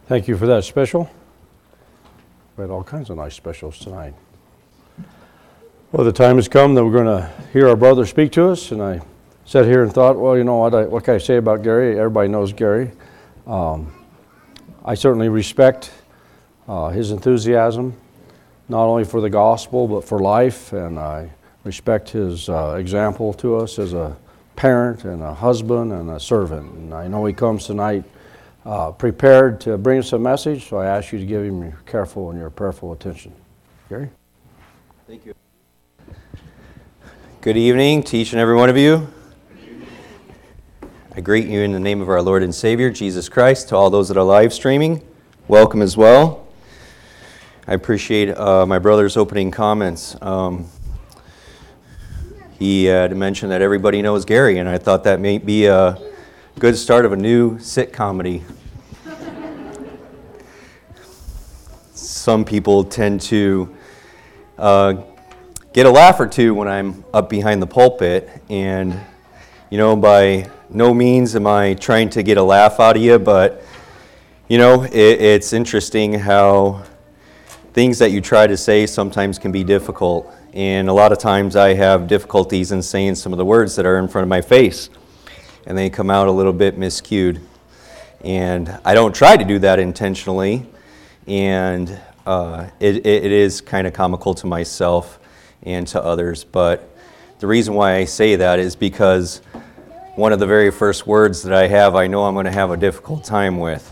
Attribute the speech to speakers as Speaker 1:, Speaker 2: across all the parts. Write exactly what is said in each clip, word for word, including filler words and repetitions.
Speaker 1: Thank you for that special. We had all kinds of nice specials tonight. Well, the time has come that we're going to hear our brother speak to us, and I sat here and thought, well, you know what, I, what can I say about Gary? Everybody knows Gary. Um, I certainly respect uh, his enthusiasm, not only for the gospel, but for life, and I respect his uh, example to us as a parent and a husband and a servant. And I know he comes tonight uh, prepared to bring us a message, so I ask you to give him your careful and your prayerful attention. Gary?
Speaker 2: Thank you. Good evening to each and every one of you. I greet you in the name of our Lord and Savior, Jesus Christ. To all those that are live streaming, welcome as well. I appreciate uh, my brother's opening comments. Um, he had mentioned that everybody knows Gary, and I thought that may be a good start of a new sitcomedy. Some people tend to uh, get a laugh or two when I'm up behind the pulpit, and you know, by no means am I trying to get a laugh out of you, but you know, it, it's interesting how things that you try to say sometimes can be difficult, and a lot of times I have difficulties in saying some of the words that are in front of my face, and they come out a little bit miscued, and I don't try to do that intentionally, and uh, it, it is kind of comical to myself and to others, but the reason why I say that is because one of the very first words that I have, I know I'm going to have a difficult time with.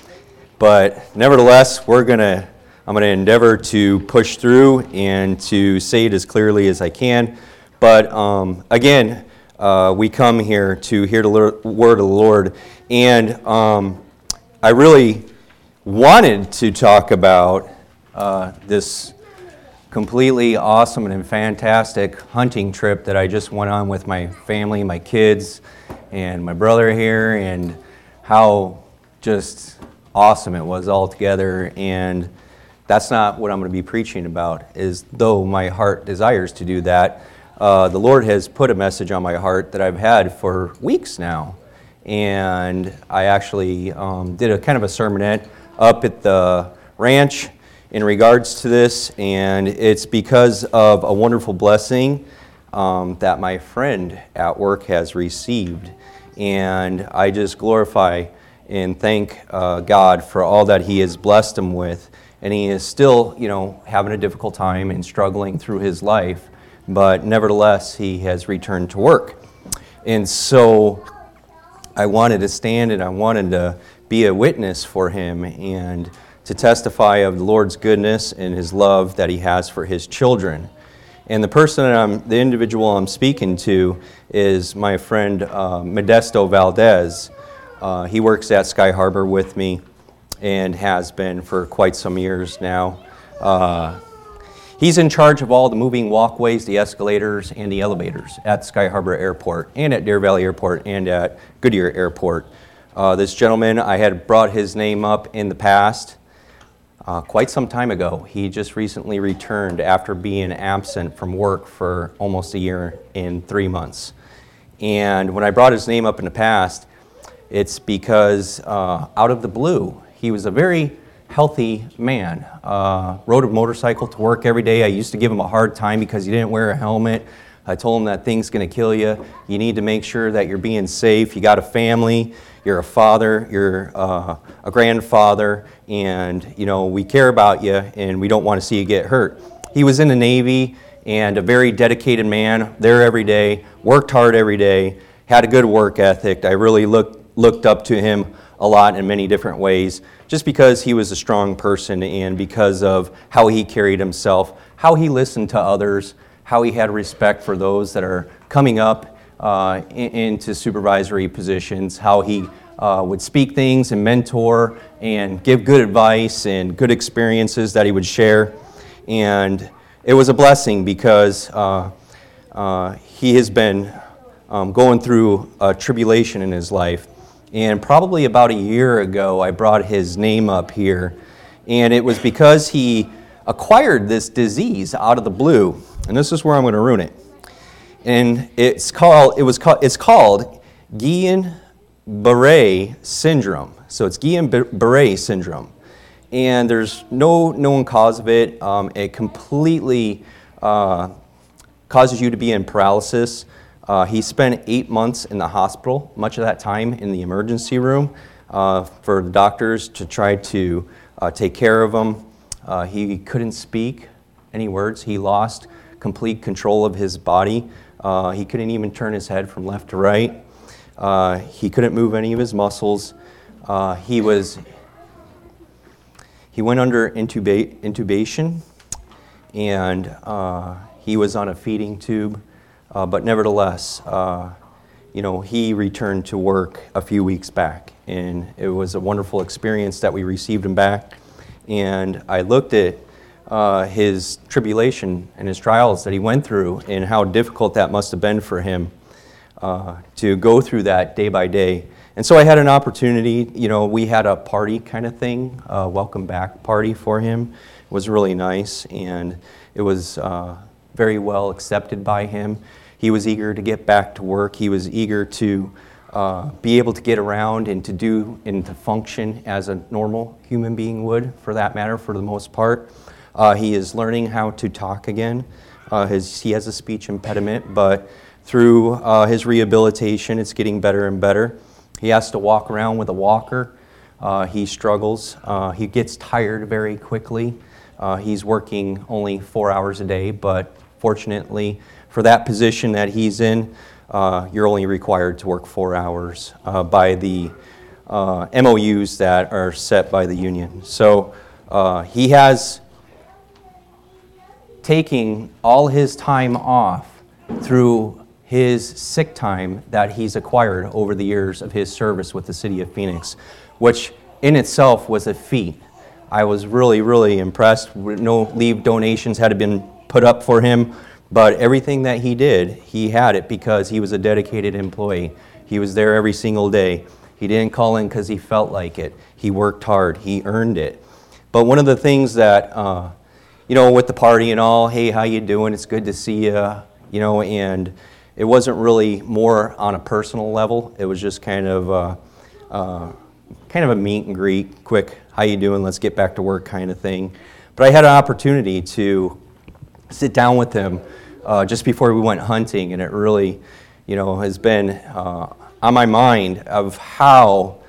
Speaker 2: But nevertheless, we're going to, I'm going to endeavor to push through and to say it as clearly as I can. But um, again, uh, we come here to hear the word of the Lord, and um, I really wanted to talk about uh, this completely awesome and fantastic hunting trip that I just went on with my family, my kids, and my brother here, and how just awesome it was all together. And that's not what I'm going to be preaching about, is though my heart desires to do that. Uh, the Lord has put a message on my heart that I've had for weeks now. And I actually um, did a kind of a sermonette up at the ranch in regards to this, and it's because of a wonderful blessing um, that my friend at work has received. And I just glorify and thank uh, God for all that He has blessed him with. And he is still, you know, having a difficult time and struggling through his life, but nevertheless, he has returned to work. And so I wanted to stand and I wanted to be a witness for him and to testify of the Lord's goodness and His love that He has for His children. And the person that I'm, the individual I'm speaking to is my friend uh, Modesto Valdez. Uh, he works at Sky Harbor with me and has been for quite some years now. Uh, he's in charge of all the moving walkways, the escalators, and the elevators at Sky Harbor Airport and at Deer Valley Airport and at Goodyear Airport. Uh, this gentleman, I had brought his name up in the past. Uh, quite some time ago. He just recently returned after being absent from work for almost a year and three months. And when I brought his name up in the past, it's because uh, out of the blue, he was a very healthy man. Uh, rode a motorcycle to work every day. I used to give him a hard time because he didn't wear a helmet. I told him that thing's going to kill you. You need to make sure that you're being safe. You got a family. You're a father. You're uh, a grandfather. And, you know, we care about you and we don't want to see you get hurt. He was in the Navy and a very dedicated man, there every day, worked hard every day, had a good work ethic. I really looked, looked up to him a lot in many different ways, just because he was a strong person and because of how he carried himself, how he listened to others, how he had respect for those that are coming up uh, in, into supervisory positions, how he uh, would speak things and mentor and give good advice and good experiences that he would share. And it was a blessing because uh, uh, he has been um, going through a tribulation in his life. And probably about a year ago, I brought his name up here. And it was because he acquired this disease out of the blue. And this is where I'm going to ruin it. And it's called, it was called, it's called Guillain Guillain-Barré syndrome. So it's Guillain-Barré syndrome. And there's no known cause of it. Um, it completely uh, causes you to be in paralysis. Uh, he spent eight months in the hospital, much of that time in the emergency room, uh, for the doctors to try to uh, take care of him. Uh, he couldn't speak any words. He lost complete control of his body. Uh, he couldn't even turn his head from left to right. Uh, he couldn't move any of his muscles. Uh, he was he went under intuba- intubation, and uh, he was on a feeding tube. Uh, but nevertheless, uh, you know, he returned to work a few weeks back, and it was a wonderful experience that we received him back. And I looked at uh, his tribulation and his trials that he went through, and how difficult that must have been for him uh, to go through that day by day. And so I had an opportunity. You know, we had a party kind of thing, a welcome back party for him. It was really nice, and it was uh, very well accepted by him. He was eager to get back to work. He was eager to uh, be able to get around and to do and to function as a normal human being would, for that matter, for the most part. Uh, he is learning how to talk again. Uh, his, he has a speech impediment, but through uh, his rehabilitation, it's getting better and better. He has to walk around with a walker. Uh, he struggles. Uh, he gets tired very quickly. Uh, he's working only four hours a day, but fortunately, for that position that he's in, uh, you're only required to work four hours uh, by the uh, M O Us that are set by the union. So uh, he has taken all his time off through his sick time that he's acquired over the years of his service with the city of Phoenix, which in itself was a feat. I was really, really impressed. No leave donations had been put up for him, but everything that he did, he had it because he was a dedicated employee. He was there every single day. He didn't call in because he felt like it. He worked hard. He earned it. But one of the things that, uh, you know, with the party and all, hey, how you doing? It's good to see you, you know, and it wasn't really more on a personal level. It was just kind of uh, uh, kind of a meet and greet, quick, how you doing? Let's get back to work kind of thing. But I had an opportunity to sit down with him uh, just before we went hunting, and it really, you know, has been uh, on my mind of how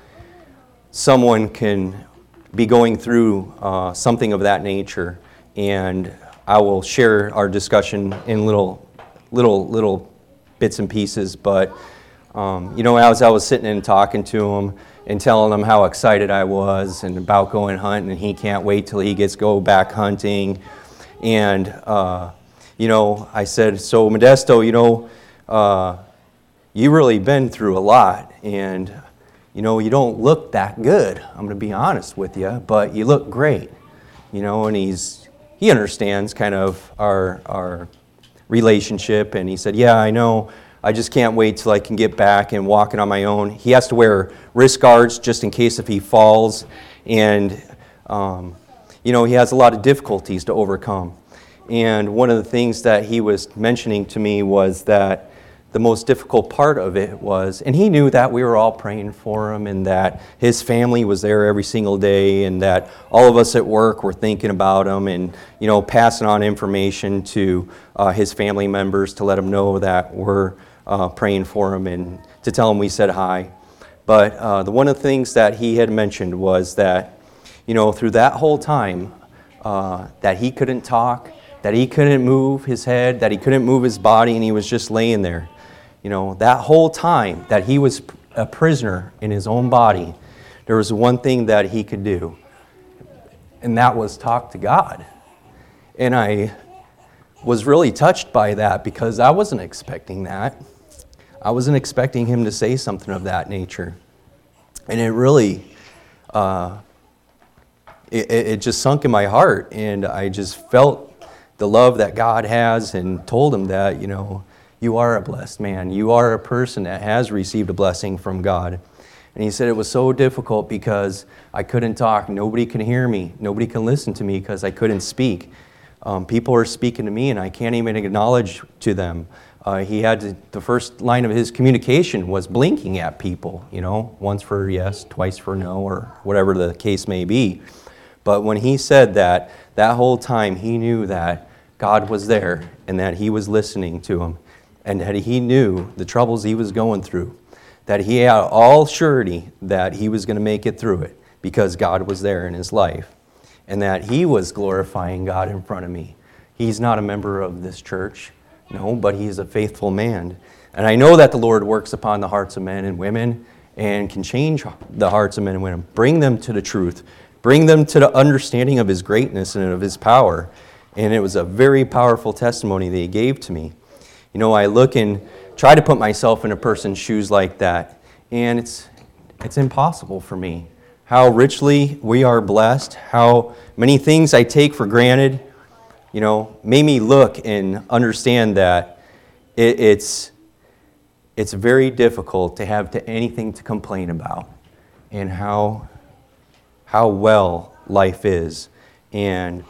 Speaker 2: someone can be going through uh, something of that nature. And I will share our discussion in little, little, little bits and pieces. But um, you know, as I was sitting and talking to him and telling him how excited I was and about going hunting, and he can't wait till he gets go back hunting. And, uh, you know, I said, so Modesto, you know, uh, you really been through a lot, and, you know, you don't look that good. I'm going to be honest with you, but you look great, you know, and he's, he understands kind of our, our relationship, and he said, yeah, I know. I just can't wait till I can get back and walking on my own. He has to wear wrist guards just in case if he falls, and, um, you know, he has a lot of difficulties to overcome. And one of the things that he was mentioning to me was that the most difficult part of it was, and he knew that we were all praying for him, and that his family was there every single day, and that all of us at work were thinking about him and, you know, passing on information to uh, his family members to let them know that we're uh, praying for him and to tell him we said hi. But uh, the one of the things that he had mentioned was that, you know, through that whole time, uh, that he couldn't talk, that he couldn't move his head, that he couldn't move his body, and he was just laying there. You know, that whole time that he was a prisoner in his own body, there was one thing that he could do, and that was talk to God. And I was really touched by that because I wasn't expecting that. I wasn't expecting him to say something of that nature. And it really... Uh, It, it just sunk in my heart, and I just felt the love that God has, and told him that, you know, you are a blessed man. You are a person that has received a blessing from God. And he said it was so difficult because I couldn't talk. Nobody can hear me. Nobody can listen to me because I couldn't speak. Um, people are speaking to me, and I can't even acknowledge to them. Uh, he had to, the first line of his communication was blinking at people, you know, once for yes, twice for no, or whatever the case may be. But when he said that, that whole time he knew that God was there and that he was listening to him and that he knew the troubles he was going through, that he had all surety that he was going to make it through it because God was there in his life and that he was glorifying God in front of me. He's not a member of this church. No, but he is a faithful man. And I know that the Lord works upon the hearts of men and women and can change the hearts of men and women, bring them to the truth, bring them to the understanding of his greatness and of his power. And it was a very powerful testimony that he gave to me. You know, I look and try to put myself in a person's shoes like that, and it's it's impossible for me. How richly we are blessed, how many things I take for granted, you know, made me look and understand that it, it's it's very difficult to have to anything to complain about, and how how well life is. And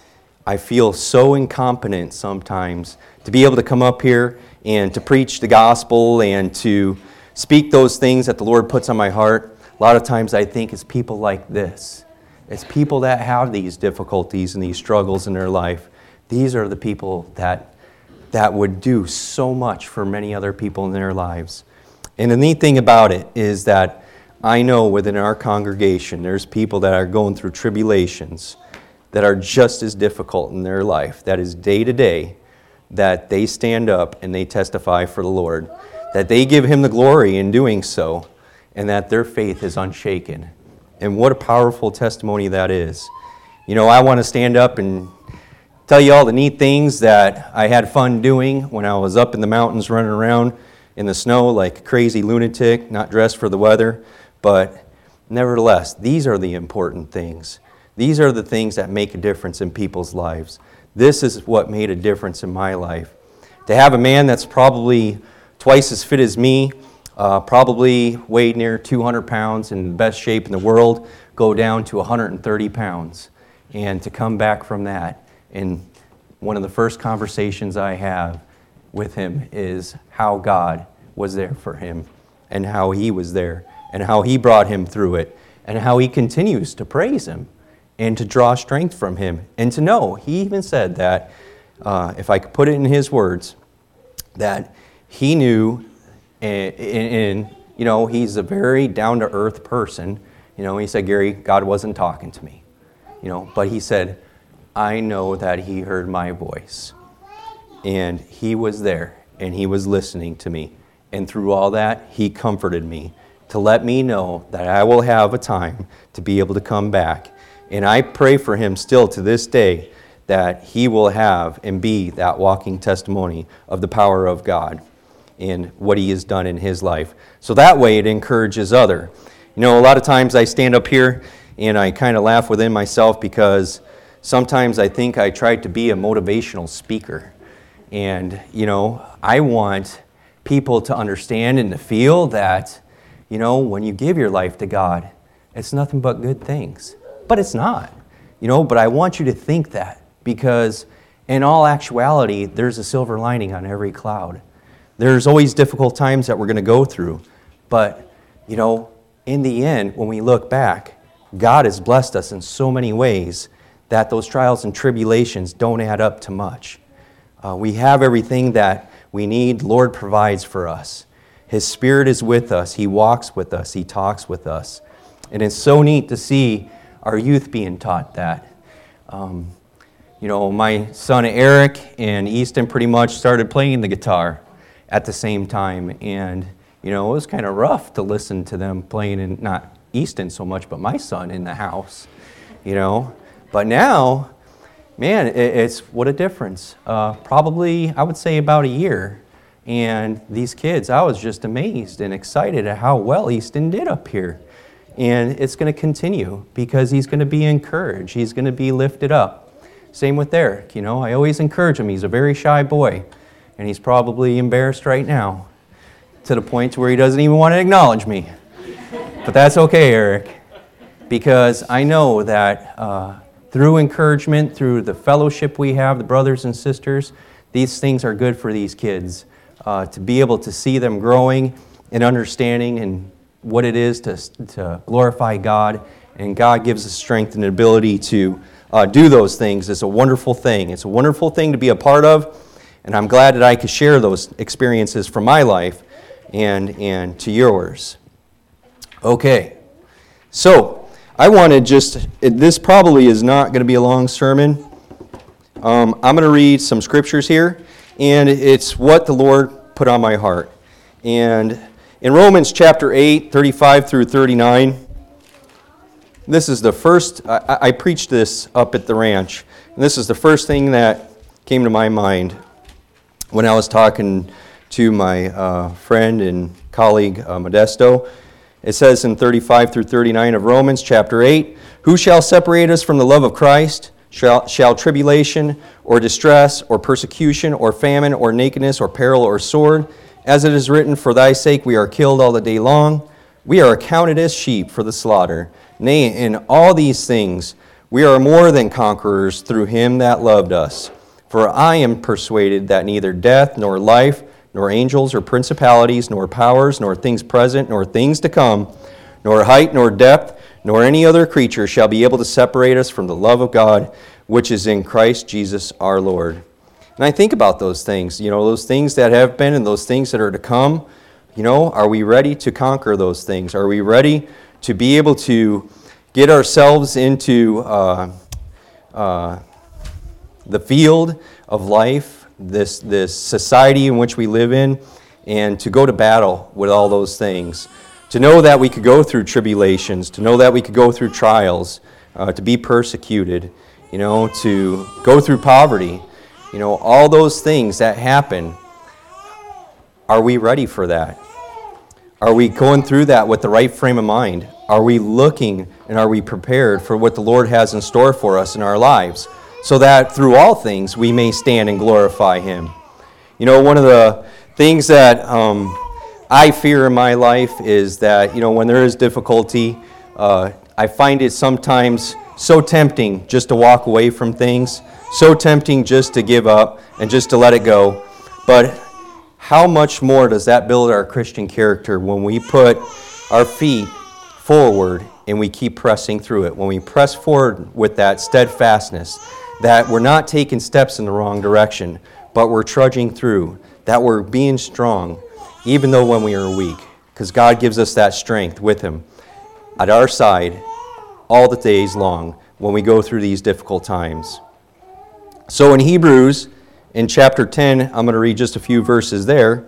Speaker 2: I feel so incompetent sometimes to be able to come up here and to preach the gospel and to speak those things that the Lord puts on my heart. A lot of times I think it's people like this. It's people that have these difficulties and these struggles in their life. These are the people that that would do so much for many other people in their lives. And the neat thing about it is that I know within our congregation there's people that are going through tribulations that are just as difficult in their life. That is day to day, that they stand up and they testify for the Lord, that they give him the glory in doing so, and that their faith is unshaken. And what a powerful testimony that is. You know, I want to stand up and tell you all the neat things that I had fun doing when I was up in the mountains running around in the snow like a crazy lunatic, not dressed for the weather. But nevertheless, these are the important things. These are the things that make a difference in people's lives. This is what made a difference in my life. To have a man that's probably twice as fit as me, Uh, probably weighed near two hundred pounds, in the best shape in the world, go down to one hundred thirty pounds. And to come back from that, and one of the first conversations I have with him is how God was there for him, and how he was there, and how he brought him through it, and how he continues to praise him, and to draw strength from him, and to know, he even said that, uh, if I could put it in his words, that he knew. And, and, and, you know, he's a very down-to-earth person. You know, he said, Gary, God wasn't talking to me. You know, but he said, I know that he heard my voice. And he was there, and he was listening to me. And through all that, he comforted me to let me know that I will have a time to be able to come back. And I pray for him still to this day that he will have and be that walking testimony of the power of God in what he has done in his life. So that way it encourages other. You know, a lot of times I stand up here and I kind of laugh within myself because sometimes I think I try to be a motivational speaker. And, you know, I want people to understand and to feel that, you know, when you give your life to God, it's nothing but good things. But it's not, you know, but I want you to think that, because in all actuality, there's a silver lining on every cloud. There's always difficult times that we're going to go through. But, you know, in the end, when we look back, God has blessed us in so many ways that those trials and tribulations don't add up to much. Uh, we have everything that we need. The Lord provides for us. His Spirit is with us. He walks with us. He talks with us. And it's so neat to see our youth being taught that. Um, you know, my son Eric and Easton pretty much started playing the guitar at the same time, and you know, it was kind of rough to listen to them playing, in not Easton so much, but my son in the house, you know. But now, man, it, it's what a difference. Uh, probably, I would say about a year, and these kids, I was just amazed and excited at how well Easton did up here. And it's going to continue because he's going to be encouraged. He's going to be lifted up. Same with Eric, you know. I always encourage him. He's a very shy boy. And he's probably embarrassed right now to the point where he doesn't even want to acknowledge me. But that's okay, Eric, because I know that uh, through encouragement, through the fellowship we have, the brothers and sisters, these things are good for these kids uh, to be able to see them growing in understanding and what it is to, to glorify God. And God gives us strength and ability to uh, do those things. It's a wonderful thing. It's a wonderful thing to be a part of. And I'm glad that I could share those experiences from my life and, and to yours. Okay, so I want to just, this probably is not going to be a long sermon. Um, I'm going to read some scriptures here, and it's what the Lord put on my heart. And in Romans chapter eight, thirty-five through thirty-nine, this is the first, I, I preached this up at the ranch, and this is the first thing that came to my mind when I was talking to my uh, friend and colleague uh, Modesto. It says in thirty-five through thirty-nine of Romans chapter eight, "Who shall separate us from the love of Christ? Shall, shall tribulation or distress or persecution or famine or nakedness or peril or sword? As it is written, for thy sake we are killed all the day long. We are accounted as sheep for the slaughter. Nay, in all these things we are more than conquerors through him that loved us. For I am persuaded that neither death nor life, nor angels or principalities, nor powers, nor things present, nor things to come, nor height, nor depth, nor any other creature shall be able to separate us from the love of God, which is in Christ Jesus our Lord." And I think about those things, you know, those things that have been and those things that are to come. You know, are we ready to conquer those things? Are we ready to be able to get ourselves into uh, uh, the field of life, this, this society in which we live in, and to go to battle with all those things? To know that we could go through tribulations, to know that we could go through trials, uh, to be persecuted, you know, to go through poverty, you know, all those things that happen. Are we ready for that? Are we going through that with the right frame of mind? Are we looking and are we prepared for what the Lord has in store for us in our lives, so that through all things we may stand and glorify Him? You know, one of the things that um, I fear in my life is that, you know, when there is difficulty, uh, I find it sometimes so tempting just to walk away from things, so tempting just to give up and just to let it go. But how much more does that build our Christian character when we put our feet forward and we keep pressing through it, when we press forward with that steadfastness, that we're not taking steps in the wrong direction, but we're trudging through, that we're being strong, even though when we are weak, because God gives us that strength with Him at our side all the days long when we go through these difficult times. So in Hebrews, in chapter ten, I'm going to read just a few verses there.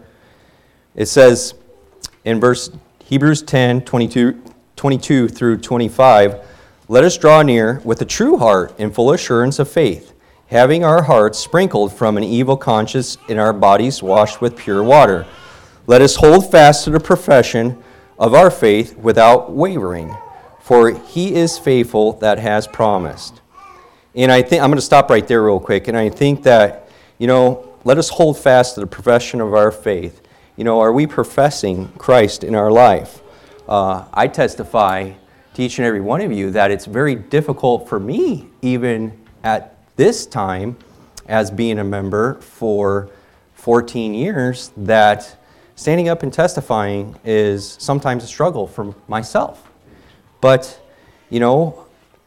Speaker 2: It says in verse Hebrews ten, twenty-two, twenty-two through twenty-five, "Let us draw near with a true heart and full assurance of faith, having our hearts sprinkled from an evil conscience and our bodies washed with pure water. Let us hold fast to the profession of our faith without wavering, for He is faithful that has promised." And I think I'm going to stop right there real quick. And I think that, you know, let us hold fast to the profession of our faith. You know, are we professing Christ in our life? Uh, I testify to each and every one of you that it's very difficult for me, even at this time, as being a member for fourteen years, that standing up and testifying is sometimes a struggle for myself. But, you know,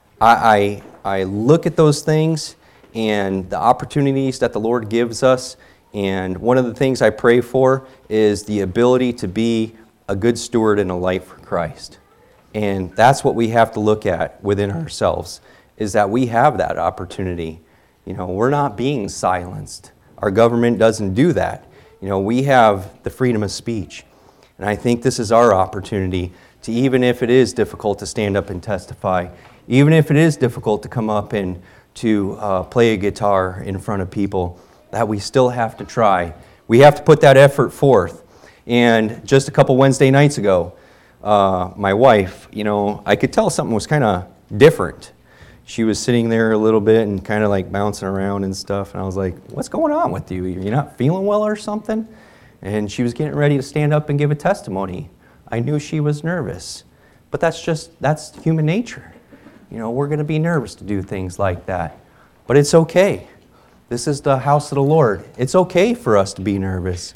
Speaker 2: I, I, I look at those things and the opportunities that the Lord gives us, and one of the things I pray for is the ability to be a good steward and a light for Christ. And that's what we have to look at within ourselves, is that we have that opportunity. You know, we're not being silenced. Our government doesn't do that. You know, we have the freedom of speech. And I think this is our opportunity to, even if it is difficult to stand up and testify, even if it is difficult to come up and to uh, play a guitar in front of people, that we still have to try. We have to put that effort forth. And just a couple Wednesday nights ago, uh, my wife, you know, I could tell something was kind of different. She was sitting there a little bit and kind of like bouncing around and stuff. And I was like, "What's going on with you? You're not feeling well or something?" And she was getting ready to stand up and give a testimony. I knew she was nervous. But that's just, that's human nature. You know, we're going to be nervous to do things like that. But it's okay. This is the house of the Lord. It's okay for us to be nervous.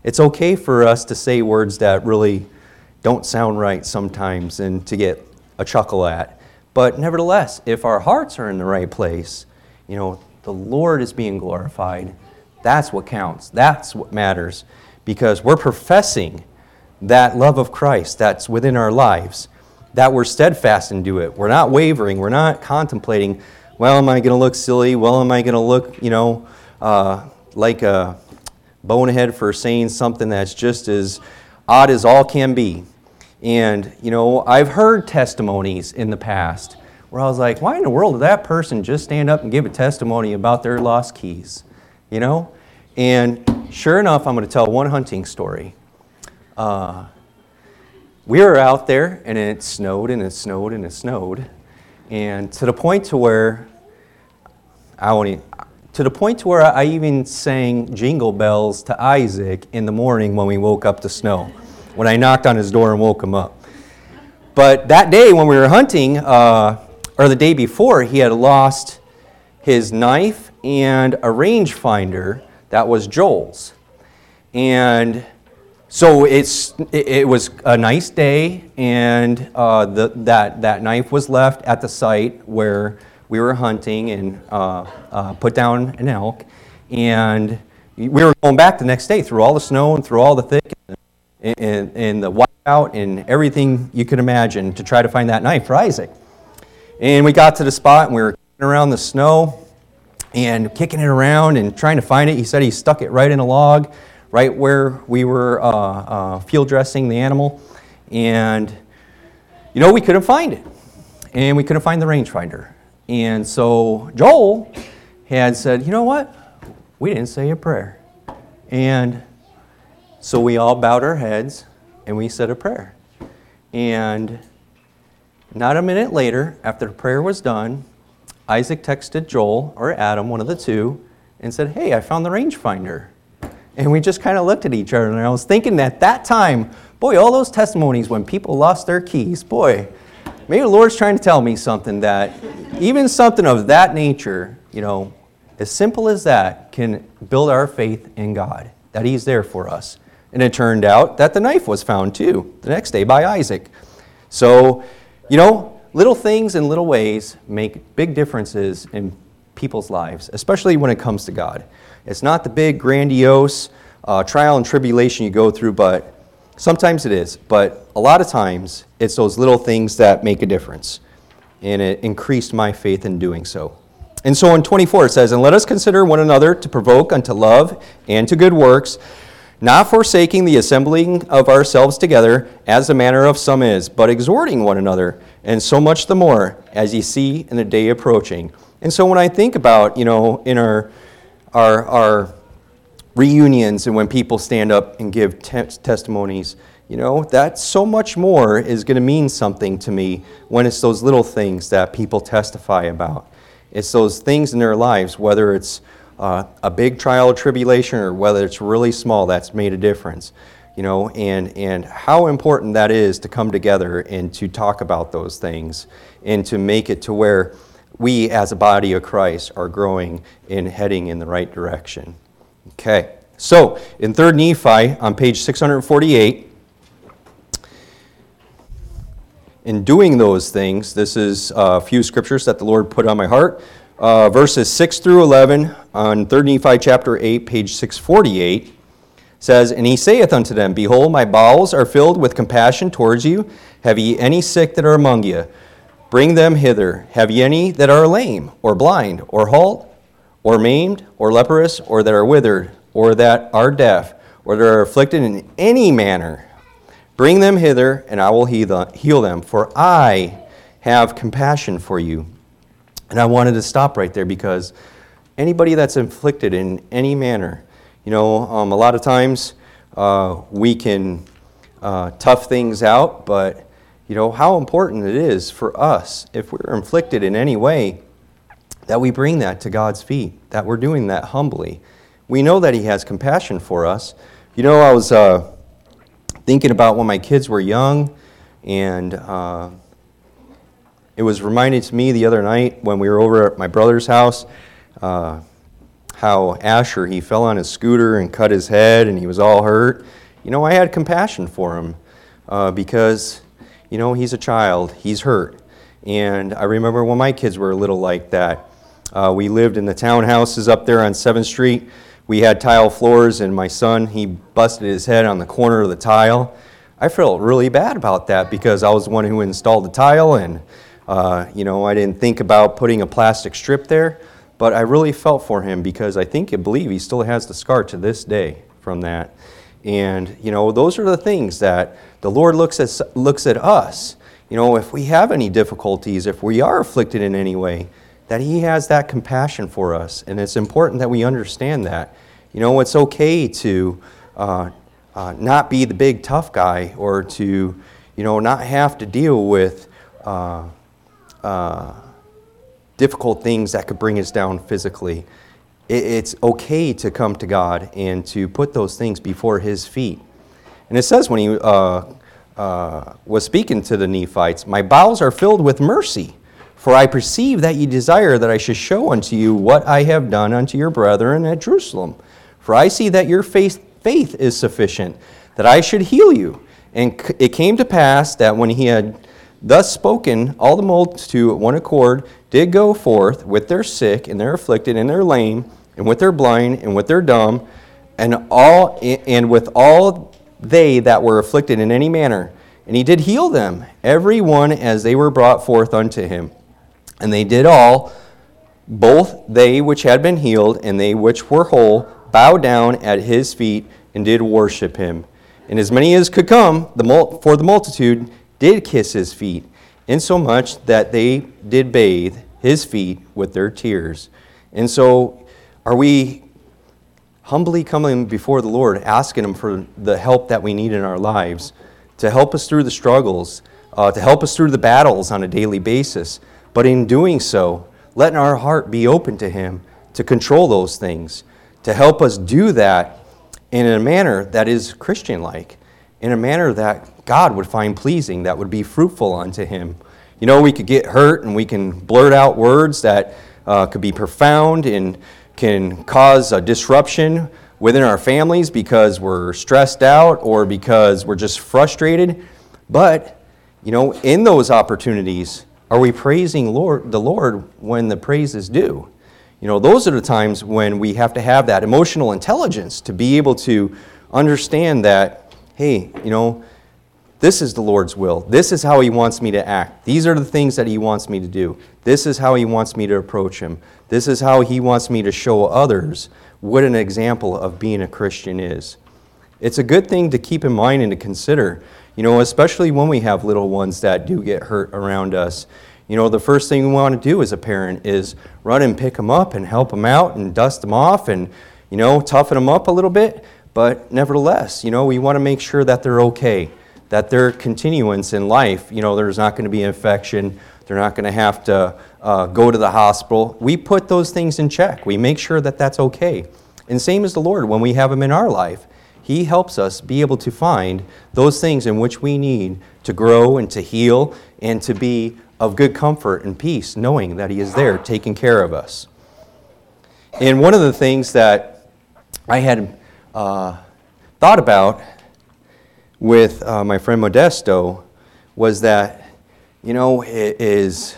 Speaker 2: It's okay for us to say words that really don't sound right sometimes and to get a chuckle at. But nevertheless, if our hearts are in the right place, you know, the Lord is being glorified. That's what counts. That's what matters. Because we're professing that love of Christ that's within our lives, that we're steadfast and do it. We're not wavering. We're not contemplating, well, am I going to look silly? Well, am I going to look, you know, uh, like a bonehead for saying something that's just as odd as all can be? And, you know, I've heard testimonies in the past where I was like, why in the world did that person just stand up and give a testimony about their lost keys? You know? And sure enough, I'm going to tell one hunting story. Uh, we were out there, and it snowed, and it snowed, and it snowed. And to the point to where, I won't even, to the point to where I even sang Jingle Bells to Isaac in the morning when we woke up to snow, when I knocked on his door and woke him up. But that day when we were hunting, uh, or the day before, he had lost his knife and a rangefinder that was Joel's. And so it's it, it was a nice day, and uh, the, that, that knife was left at the site where we were hunting and uh, uh, put down an elk. And we were going back the next day through all the snow and through all the thick and, and, and the whiteout and everything you could imagine to try to find that knife for Isaac. And we got to the spot, and we were kicking around the snow and kicking it around and trying to find it. He said he stuck it right in a log, right where we were uh, uh, field dressing the animal. And, you know, we couldn't find it. And we couldn't find the rangefinder. And so Joel had said, you know what? We didn't say a prayer. And so we all bowed our heads and we said a prayer. And not a minute later, after the prayer was done, Isaac texted Joel, or Adam, one of the two, and said, hey, I found the rangefinder. And we just kind of looked at each other, and I was thinking at that time, boy, all those testimonies when people lost their keys, boy, maybe the Lord's trying to tell me something that even something of that nature, you know, as simple as that, can build our faith in God, that He's there for us. And it turned out that the knife was found too, the next day by Isaac. So, you know, little things in little ways make big differences in people's lives, especially when it comes to God. It's not the big, grandiose uh, trial and tribulation you go through, but sometimes it is. But a lot of times, it's those little things that make a difference. And it increased my faith in doing so. And so in twenty-four it says, and let us consider one another to provoke unto love and to good works, not forsaking the assembling of ourselves together, as the manner of some is, but exhorting one another, and so much the more, as ye see in the day approaching. And so when I think about, you know, in our our, our reunions and when people stand up and give te- testimonies, you know, that so much more is going to mean something to me when it's those little things that people testify about. It's those things in their lives, whether it's uh, a big trial or tribulation or whether it's really small, that's made a difference. You know, and, and how important that is to come together and to talk about those things and to make it to where we as a body of Christ are growing and heading in the right direction. Okay, so in Third Nephi on page six forty-eight, in doing those things, this is a few scriptures that the Lord put on my heart. Uh, verses six through eleven on Third Nephi chapter eight, page six forty-eight, says, and he saith unto them, behold, my bowels are filled with compassion towards you. Have ye any sick that are among you? Bring them hither. Have ye any that are lame, or blind, or halt, or maimed, or leprous, or that are withered, or that are deaf, or that are afflicted in any manner? Bring them hither, and I will heal them, for I have compassion for you. And I wanted to stop right there because anybody that's afflicted in any manner, you know, um, a lot of times uh, we can uh, tough things out, but you know, how important it is for us, if we're inflicted in any way, that we bring that to God's feet, that we're doing that humbly. We know that He has compassion for us. You know, I was uh, thinking about when my kids were young, and uh, it was reminded to me the other night when we were over at my brother's house, uh, how Asher, he fell on his scooter and cut his head and he was all hurt, you know, I had compassion for him uh, because, you know, he's a child, he's hurt. And I remember when my kids were little like that. Uh, we lived in the townhouses up there on seventh street. We had tile floors, and my son, he busted his head on the corner of the tile. I felt really bad about that because I was the one who installed the tile, and uh, you know, I didn't think about putting a plastic strip there, but I really felt for him because I think I believe he still has the scar to this day from that. And you know, those are the things that the Lord looks at looks at us. You know, if we have any difficulties, if we are afflicted in any way, that He has that compassion for us, and it's important that we understand that. You know, it's okay to uh, uh, not be the big tough guy, or to, you know, not have to deal with uh, uh, difficult things that could bring us down physically. It, it's okay to come to God and to put those things before His feet. And it says when He uh, uh, was speaking to the Nephites, "My bowels are filled with mercy. For I perceive that ye desire that I should show unto you what I have done unto your brethren at Jerusalem. For I see that your faith, faith is sufficient, that I should heal you. And it came to pass that when he had thus spoken, all the multitude at one accord did go forth with their sick, and their afflicted, and their lame, and with their blind, and with their dumb, and all and with all they that were afflicted in any manner. And he did heal them, every one as they were brought forth unto him. And they did all, both they which had been healed and they which were whole, bow down at his feet and did worship him. And as many as could come, the mul- for the multitude, did kiss his feet, insomuch that they did bathe his feet with their tears." And so are we humbly coming before the Lord, asking Him for the help that we need in our lives, to help us through the struggles, uh, to help us through the battles on a daily basis. But in doing so, letting our heart be open to Him to control those things, to help us do that in a manner that is Christian-like, in a manner that God would find pleasing, that would be fruitful unto Him. You know, we could get hurt and we can blurt out words that uh, could be profound and can cause a disruption within our families because we're stressed out or because we're just frustrated. But, you know, in those opportunities, are we praising Lord, the Lord when the praise is due? You know, those are the times when we have to have that emotional intelligence to be able to understand that, hey, you know, this is the Lord's will. This is how He wants me to act. These are the things that He wants me to do. This is how He wants me to approach Him. This is how He wants me to show others what an example of being a Christian is. It's a good thing to keep in mind and to consider, you know, especially when we have little ones that do get hurt around us. You know, the first thing we want to do as a parent is run and pick them up and help them out and dust them off and, you know, toughen them up a little bit. But nevertheless, you know, we want to make sure that they're okay, that their continuance in life, you know, there's not going to be infection. They're not going to have to uh, go to the hospital. We put those things in check. We make sure that that's okay. And same as the Lord, when we have Him in our life, He helps us be able to find those things in which we need to grow and to heal and to be of good comfort and peace, knowing that He is there taking care of us. And one of the things that I had uh, thought about with uh, my friend Modesto was that, you know, it is,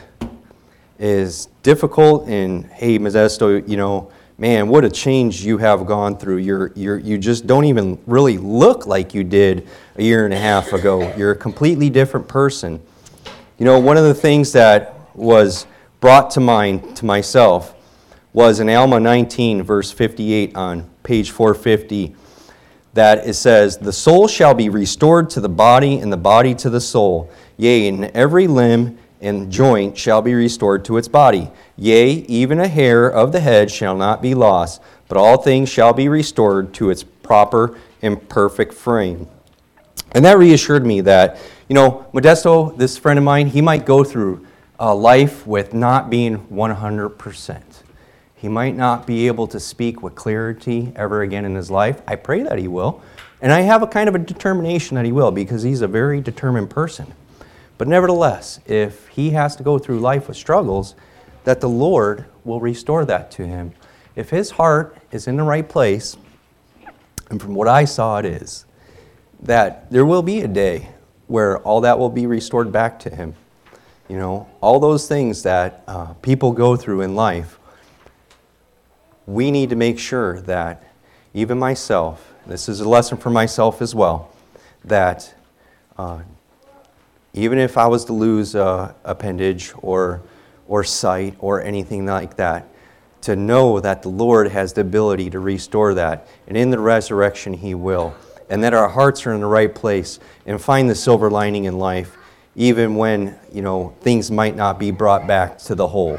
Speaker 2: is difficult, and hey, Modesto, you know, man, what a change you have gone through. You're, you're, you just don't even really look like you did a year and a half ago. You're a completely different person. You know, one of the things that was brought to mind to myself was in Alma nineteen, verse fifty-eight on page four fifty, that it says, "The soul shall be restored to the body, and the body to the soul. Yea, and every limb and joint shall be restored to its body. Yea, even a hair of the head shall not be lost, but all things shall be restored to its proper and perfect frame." And that reassured me that, you know, Modesto, this friend of mine, he might go through a life with not being one hundred percent. He might not be able to speak with clarity ever again in his life. I pray that he will. And I have a kind of a determination that he will, because he's a very determined person. But nevertheless, if he has to go through life with struggles, that the Lord will restore that to him. if his heart is in the right place, and from what I saw it is, that there will be a day where all that will be restored back to him. You know, all those things that uh, people go through in life, we need to make sure that even myself, this is a lesson for myself as well, that uh, even if I was to lose a appendage or, or sight or anything like that, to know that the Lord has the ability to restore that, and in the resurrection he will, and that our hearts are in the right place and find the silver lining in life, even when, you know, things might not be brought back to the whole.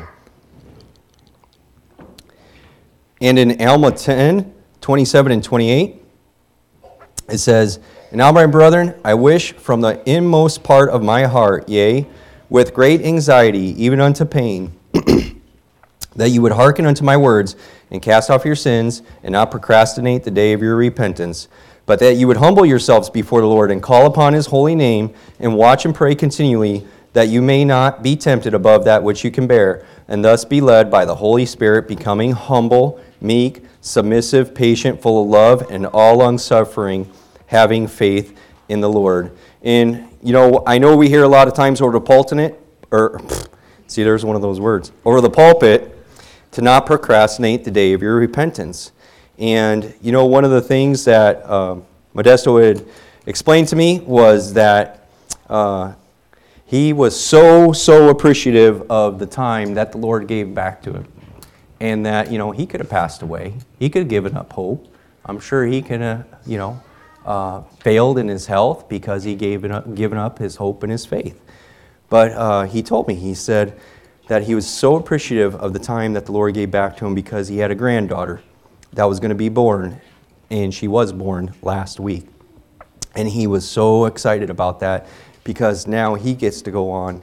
Speaker 2: And in Alma ten, twenty-seven and twenty-eight, it says, "And now, my brethren, I wish from the inmost part of my heart, yea, with great anxiety, even unto pain, that you would hearken unto my words, and cast off your sins, and not procrastinate the day of your repentance, but that you would humble yourselves before the Lord, and call upon his holy name, and watch and pray continually, that you may not be tempted above that which you can bear, and thus be led by the Holy Spirit, becoming humble, meek, submissive, patient, full of love, and all long-suffering, having faith in the Lord." And, you know, I know we hear a lot of times over the pulpit, or, see, there's one of those words, over the pulpit, to not procrastinate the day of your repentance. And, you know, one of the things that uh, Modesto had explained to me was that uh, he was so, so appreciative of the time that the Lord gave back to him. And that, you know, he could have passed away. He could have given up hope. I'm sure he could have, you know, uh, failed in his health because he gave up, given up his hope and his faith. But uh, he told me, he said that he was so appreciative of the time that the Lord gave back to him because he had a granddaughter that was going to be born, and she was born last week. And he was so excited about that because now he gets to go on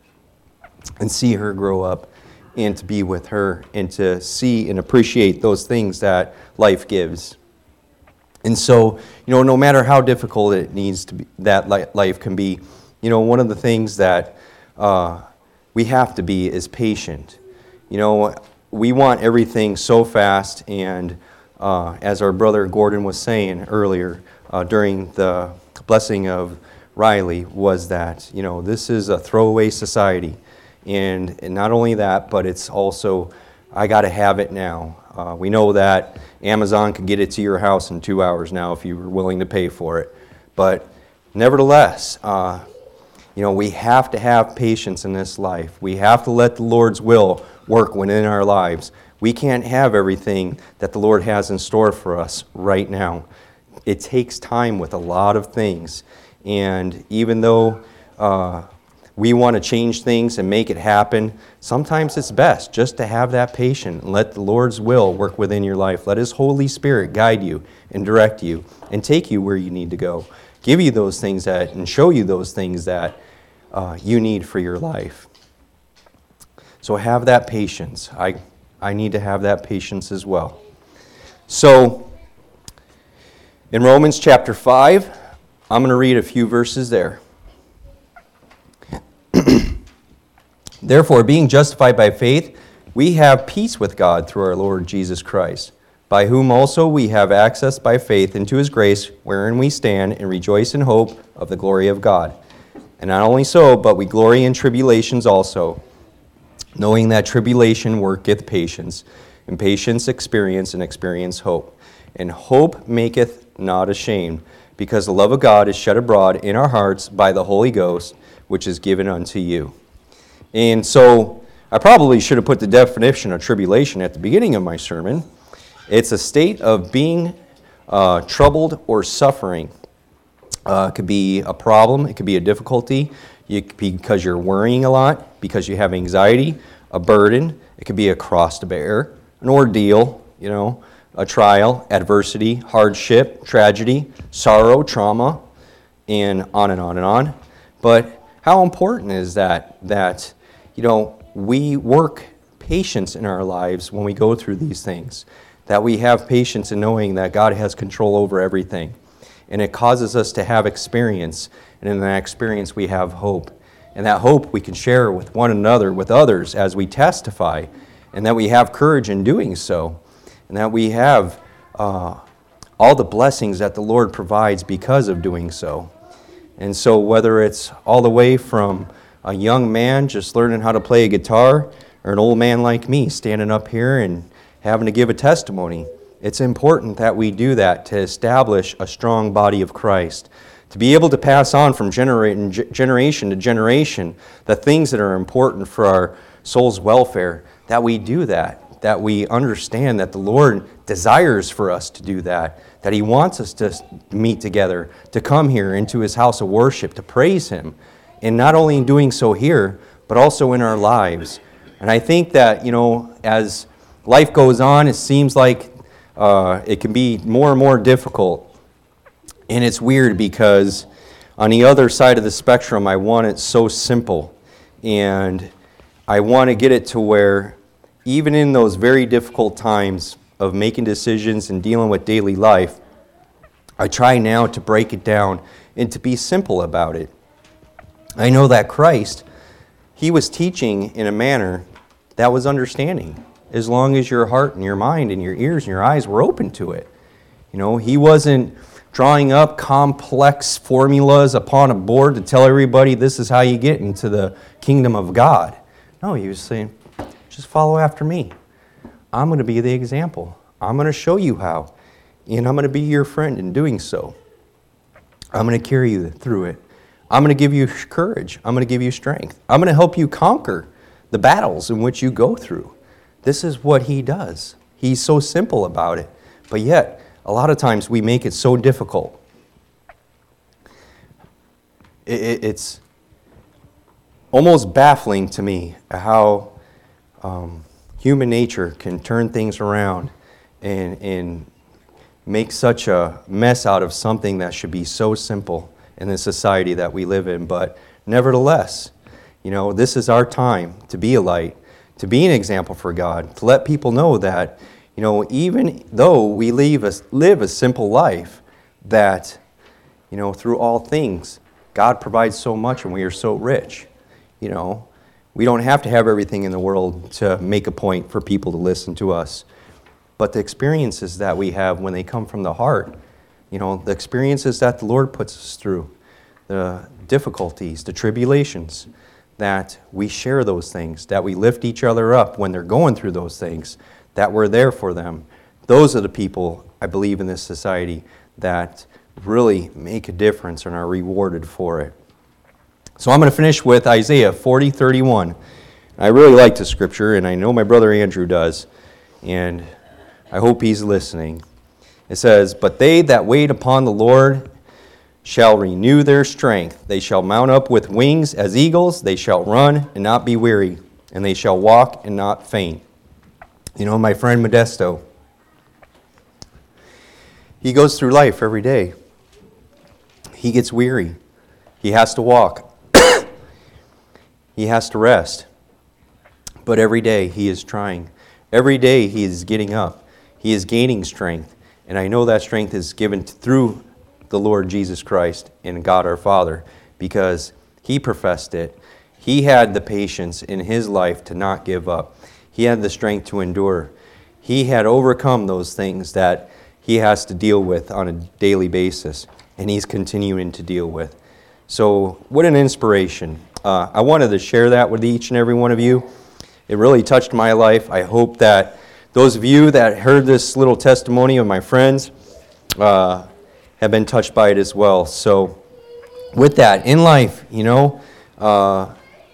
Speaker 2: and see her grow up and to be with her and to see and appreciate those things that life gives. And so, you know, no matter how difficult it needs to be, that life can be, you know, one of the things that uh, we have to be is patient. You know, we want everything so fast, and uh, as our brother Gordon was saying earlier uh, during the blessing of Riley, was that, you know, this is a throwaway society. And, and not only that, but it's also, I got to have it now. Uh, we know that Amazon could get it to your house in two hours now if you were willing to pay for it. But nevertheless, uh, you know, we have to have patience in this life. We have to let the Lord's will work within our lives. We can't have everything that the Lord has in store for us right now. It takes time with a lot of things. And even though uh, we want to change things and make it happen, sometimes it's best just to have that patience and let the Lord's will work within your life. Let his Holy Spirit guide you and direct you and take you where you need to go. Give you those things that, and show you those things that uh, you need for your life. So have that patience. I, I need to have that patience as well. So, in Romans chapter five, I'm going to read a few verses there. "Therefore, being justified by faith, we have peace with God through our Lord Jesus Christ, by whom also we have access by faith into his grace, wherein we stand and rejoice in hope of the glory of God. And not only so, but we glory in tribulations also, knowing that tribulation worketh patience, and patience experience, and experience hope. And hope maketh not ashamed, because the love of God is shed abroad in our hearts by the Holy Ghost, which is given unto you." And so I probably should have put the definition of tribulation at the beginning of my sermon. It's a state of being uh, troubled or suffering. Uh, it could be a problem. It could be a difficulty. You, because you're worrying a lot, because you have anxiety, a burden. It could be a cross to bear, an ordeal, you know, a trial, adversity, hardship, tragedy, sorrow, trauma, and on and on and on. But how important is that, that, you know, we work patience in our lives when we go through these things, that we have patience in knowing that God has control over everything. And it causes us to have experience, and in that experience we have hope. And that hope we can share with one another, with others, as we testify, and that we have courage in doing so. and that we have uh, all the blessings that the Lord provides because of doing so. And so whether it's all the way from a young man just learning how to play a guitar, or an old man like me standing up here and having to give a testimony, it's important that we do that to establish a strong body of Christ, to be able to pass on from genera- generation to generation the things that are important for our soul's welfare, that we do that, that we understand that the Lord desires for us to do that, that He wants us to meet together, to come here into His house of worship, to praise Him, and not only in doing so here, but also in our lives. And I think that, you know, as life goes on, it seems like uh, it can be more and more difficult. And it's weird because on the other side of the spectrum, I want it so simple. And I want to get it to where even in those very difficult times of making decisions and dealing with daily life, I try now to break it down and to be simple about it. I know that Christ, He was teaching in a manner that was understanding, as long as your heart and your mind and your ears and your eyes were open to it. You know, He wasn't drawing up complex formulas upon a board to tell everybody this is how you get into the kingdom of God. No, He was saying, just follow after me. I'm going to be the example. I'm going to show you how. And I'm going to be your friend in doing so. I'm going to carry you through it. I'm going to give you courage. I'm going to give you strength. I'm going to help you conquer the battles in which you go through. This is what He does. He's so simple about it. But yet, a lot of times we make it so difficult. It, it, it's almost baffling to me how um, human nature can turn things around and, and make such a mess out of something that should be so simple in the society that we live in. But nevertheless, you know, this is our time to be a light, to be an example for God, to let people know that, you know, even though we live a, live a simple life, that, you know, through all things, God provides so much and we are so rich. You know, we don't have to have everything in the world to make a point for people to listen to us. But the experiences that we have when they come from the heart, you know, the experiences that the Lord puts us through, the difficulties, the tribulations, that we share those things, that we lift each other up when they're going through those things, that we're there for them. Those are the people, I believe, in this society that really make a difference and are rewarded for it. So I'm going to finish with Isaiah forty thirty-one. I really like the scripture, and I know my brother Andrew does, and I hope he's listening. It says, "But they that wait upon the Lord shall renew their strength. They shall mount up with wings as eagles. They shall run and not be weary, and they shall walk and not faint." You know, my friend Modesto, he goes through life every day. He gets weary. He has to walk. He has to rest. But every day he is trying. Every day he is getting up. He is gaining strength. And I know that strength is given through the Lord Jesus Christ and God our Father, because He professed it. He had the patience in His life to not give up. He had the strength to endure. He had overcome those things that He has to deal with on a daily basis, and He's continuing to deal with. So what an inspiration. Uh, I wanted to share that with each and every one of you. It really touched my life. I hope that those of you that heard this little testimony of my friends uh, have been touched by it as well. So with that, in life, you know, uh,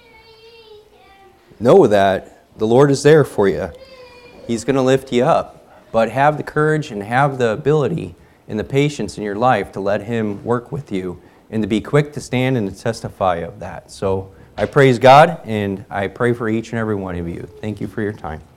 Speaker 2: know that the Lord is there for you. He's going to lift you up. But have the courage and have the ability and the patience in your life to let Him work with you and to be quick to stand and to testify of that. So I praise God, and I pray for each and every one of you. Thank you for your time.